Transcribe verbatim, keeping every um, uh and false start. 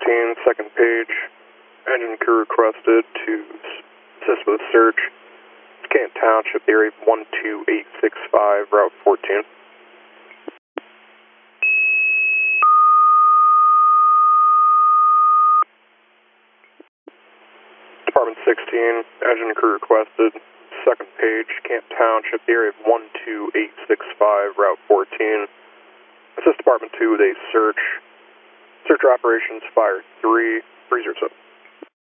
sixteen, second page. Engine crew requested to assist with a search. Kent Township, area one two eight six five, route fourteen. Department sixteen, engine crew requested. Second page, Camp Township, area one two eight six five, route fourteen. Assist Department two with a search. Search operations, fire three, three zero seven.